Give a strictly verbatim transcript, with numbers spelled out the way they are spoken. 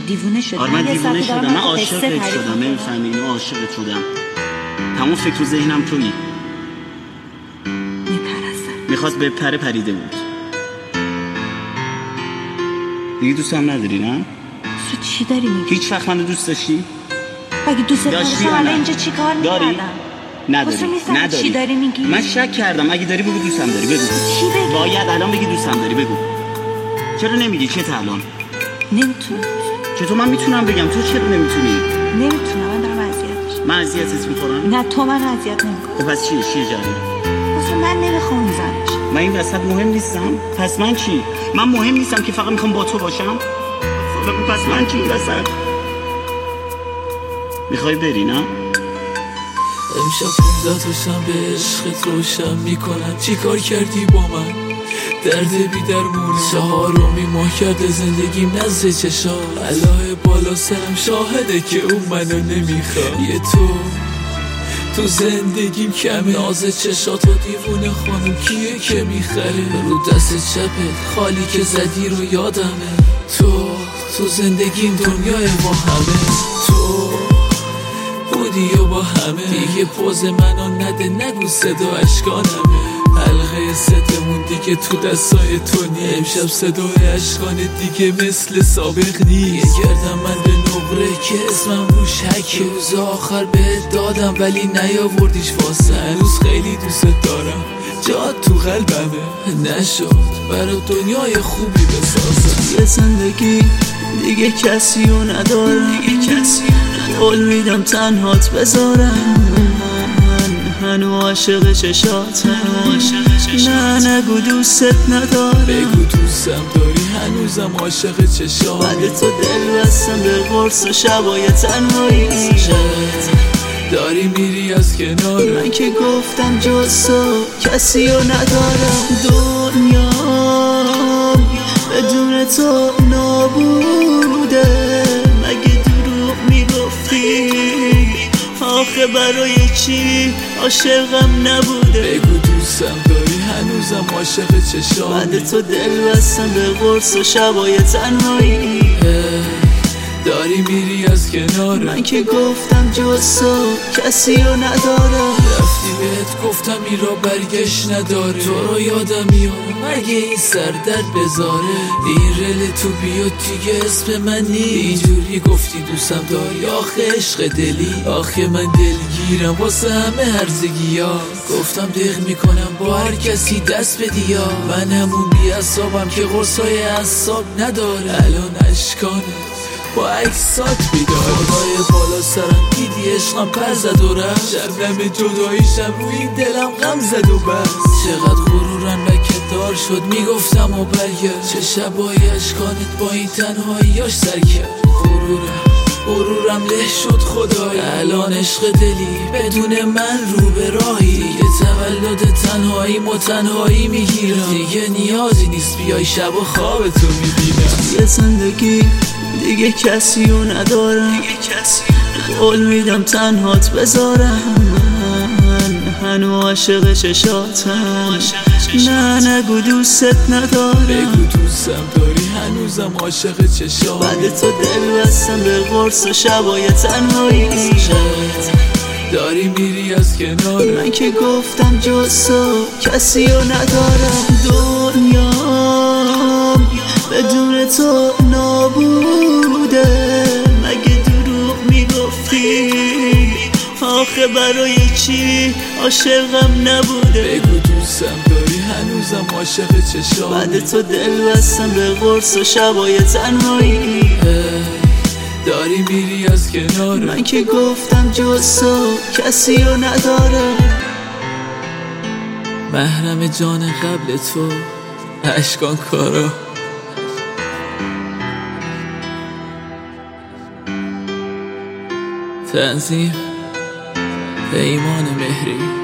دیوونه شدی. آره من دیوونه شدم، من عاشقت شدم، نمی‌فهمی اینو، عاشقت شدم. تمام فکر و ذهنم تویی. میپرستم. میخواست به پره پریده بود. دیگه دوست هم نداری نه؟ تو چی داری میگی؟ هیچ وقت منو دوست داشتی؟ اگه دوست داشتی حالا اینجا چی کار داری؟ میکردم؟ نداری. نداری. چی داری میگی؟ من شک کردم، اگه داری بگو دوستم داری، بگو. چی بگی؟ باید الان بگی دوستم داری، بگو. چرا نمیگی؟ چه تا الان؟ نمیتونم. چطور من میتونم بگم؟ تو چرا نمیتونی؟ نمیتونم، من دارم اذیتش. من اذیتت میکنم؟ نه تو من اذیت نمیکنی. پس چیه؟ چیه جریان؟ اصلا من نمیخوام زنش. من این وسط مهم نیستم؟ پس من چی؟ من مهم نیستم که فقط میخوام با تو باشم؟ پس من چی این وسط؟ میخوای بری نه؟ امشب پونزده تاشم به عشقت روشن میکنم. چی کار کردی با من؟ درد بی درمونه. چهارمی ماه کرده زندگیم نزد چشا. الهه بالا سرم شاهده که اون منو نمیخواد. یه تو تو زندگیم کمه. ناز چشاتو دیوونه خانم کیه که میخره؟ رو دست چپت خالی که زدی رو یادمه. تو تو زندگیم دنیای با همه. تو بودی و با همه. دیگه پوز منو نده، نگو صدا اشکانمه. حلقه ستمون دیگه تو دستای تو نی. امشب صدای اشکان دیگه مثل سابق نیست. گردم من به نقره که اسمم روش حکه. روز آخر بهت دادم ولی نیاوردیش واسه. هنوز خیلی دوست دارم، جات تو قلبمه. نشد برای دنیای خوبی بسازم. یه زندگی دیگه کسی رو ندارم، دیگه کسی قول میدم تنهات بذارم. من هنو عاشق چشاتم. نه نگو دوستت ندارم. بگو دوستم داری، هنوزم عاشق چشاتم. بعد تو دل بستم به قرص و شبای تنهایی. داری میری از کنار من که گفتم جز تو کسی رو ندارم. دنیا بدون تو نابوده. مگه دروغ میگفتی؟ آخه برای چی عاشقم نبوده؟ بگو دوستم داری، هنوزم عاشق چشام. بعد تو دل بستم به قرص و شبای تنهایی. داری میری از کنار من که گفتم جز تو کسی رو ندارم. رفتی بهت گفتم این را برگشت نداره. تو رو یادم میاد مگه این سر درد بذاره. این رل تو بیاد دیگه اسم من نی. اینجوری گفتی دوستم داری، آخه عشق دلی. آخه من دلگیرم واسه همه هرزگی ها. گفتم دق میکنم با هر کسی دست بدی ها. من همون بی اصابم که قرصای اعصاب نداره. الان اشکانه با عکسات بیدار. خدای بالا سرم دیدی عشقم پر زد و رفت. شبنم جداییشم روی این دلم غم زد و بس. چقدر غرورم لکه‌دار شد میگفتم و برگرد. چه شبای اشکانت با این تنهاییاش سر کرد. غرورم غرورم له شد خدایی. الان عشق دلی بدون من رو به راهی. دیگه تولد تنهایی و تنهایی میگیرم. دیگه نیازی نیست بیای شب و خوابتو میبینم. یه زندگی دیگه کسی رو ندارم، قول میدم تنهات بذارم. من هنو عاشق چشاتم. نه نگو دوستت ندارم. بگو دوستم داری، هنوزم عاشق چشام. بعد تو دل بستم به قرص و شبای تنهایی. داری میری از کنار من که گفتم جز تو کسی رو ندارم. دنیا بدون تو نابوده. مگه دروغ میگفتی؟ آخه برای چی عاشقم نبوده؟ بگو دوستم داری، هنوزم عاشق چشام. بعد تو دل بستم به قرص و شبای تنهایی. داری میری از کنار من که گفتم جز تو کسی رو ندارم. محرم جان قبل تو اشکان کارا. تنظیم پیمان مهری.